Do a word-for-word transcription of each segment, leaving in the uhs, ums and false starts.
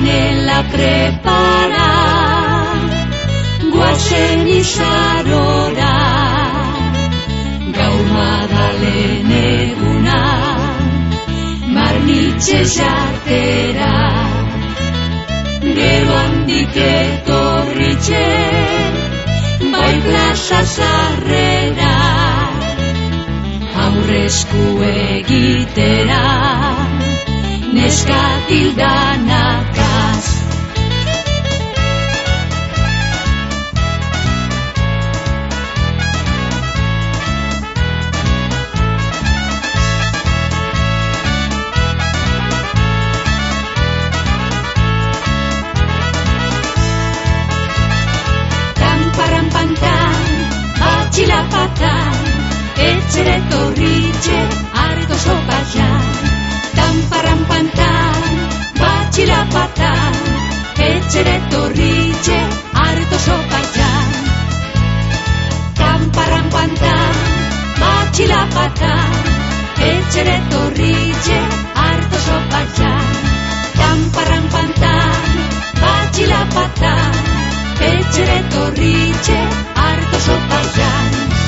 panela prepara, guazen izarora, gaur Madalen eguna, marnitxe jatera, gero handik etorritxe, bai plaza zarrera, aurrezku egitera, neskatildanakaz. Tamparampantan, batxilapatan, etxere torritxe, arto sopatxan. Tamparampantan, batxilapatan, etxere torritxe, arto sopatxan. Tamparampantan, batxilapatan, etxere torritxe, arto sopatxan. Tamparampantan, batxilapatan, etxere torritxe, arto sopatxan.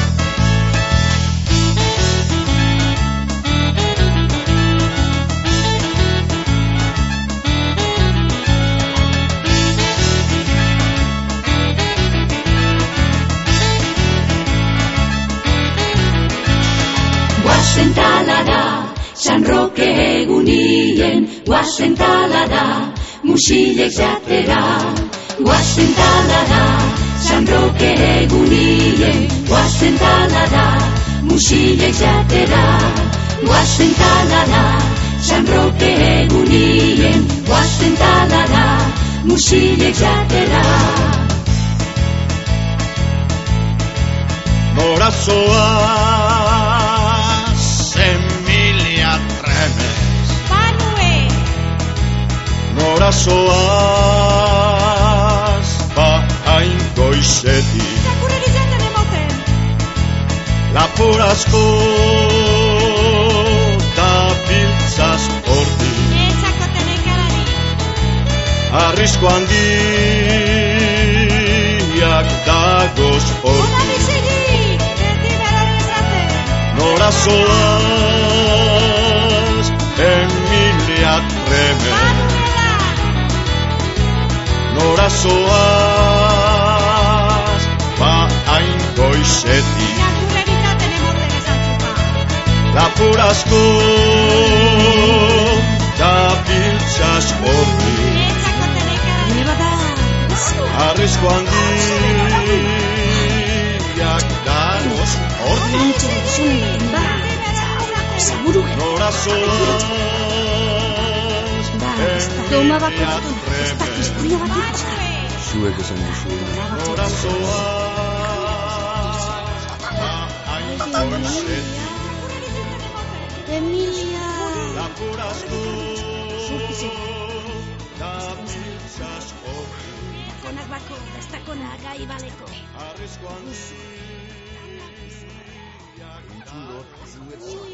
Guazen talada, San Roque egunien, guazen talada, musilek jatera. Guazen talada, San Roque egunien, guazen talada, musilek jatera. Guazen talada, San Roque egunien, guazen talada, musilek jatera. Nora zoaz, Emilia Tremes. Panue! Nora zoaz, ba hain goizetik. Zakureri jaten emoten. Lapor asko da biltzaz hortik. Etxakoten ekarari. Arrizko handiak dagoz Ona hortik. bizigi! Beti berari zaten. Nora zoaz, Emilia Tremes. Panuela! Nora zoaz, ba hain goizetik. Zakureri jaten emoten esantzuka. Lapur asko da biltzaz hortik. Etxakoten ekarari. Bada! Arrizko handiak dagoz hortik. Nora zoaz, Doma bako zuten, ez da historia bat ikusten. Zuek esan duzuen. Nora zoaz, ba hain goizetik. Emilia! Lapur asko da biltzaz hortik. Konak bako, ez da konak gai baleko. Arrizko handiak dagoz hortik.